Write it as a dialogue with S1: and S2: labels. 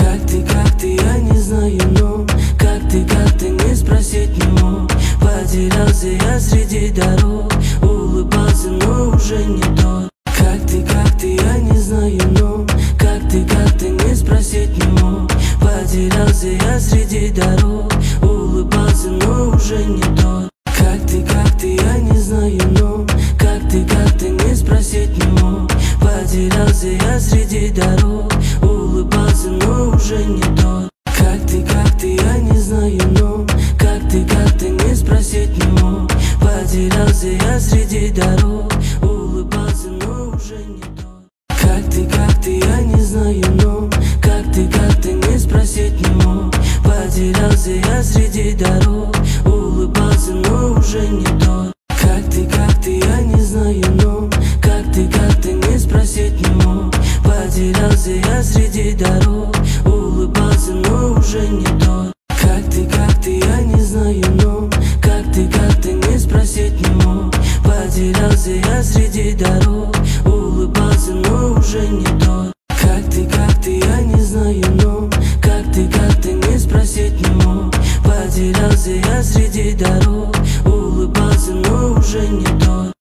S1: как ты, я не знаю, но как ты, не спросить не мог. Потерялся я среди дорог, улыбался, но уже не тот. Как ты, я не знаю, но как ты, не спросить не мог. Потерялся я среди дорог, улыбался, но уже не тот. Как ты, я не знаю, но как ты, не спросить не мог. Потерялся я среди дорог, улыбался, но уже не тот. Как ты, я не знаю, но как ты, не спросить не мог. Потерялся я среди дорог, улыбался, но уже не тот. Как ты, я не знаю, но как ты, не спросить не мог. Потерялся я среди дорог, улыбался, но уже не тот. Как ты, я не знаю, но как ты, не спросить не мог. Потерялся я среди дорог, улыбался, но уже не тот. Как ты, я не знаю, но как ты, не спросить не мог. Потерялся я среди дорог, улыбался, но уже не тот. Как ты, я не знаю, но как ты, не спросить не мог. Потерялся я среди дорог, улыбался, но уже не тот.